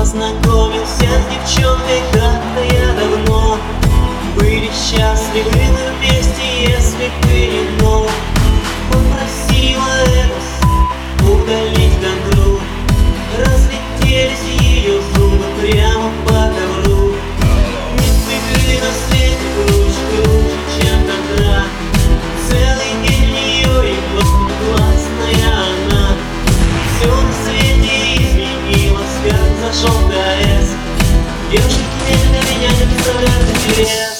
познакомился с девчонкой как-то я давно. Были счастливы мы вместе, если б ты не мог. Попросила это удалить контроль. Разлетелись ее зубы прямо по ковру. Нет игры на свете круче, чем тогда. Целый день в нее и просто классная она. Все на свете изменилось, как зашел КС. Девушки для меня не представляют интерес.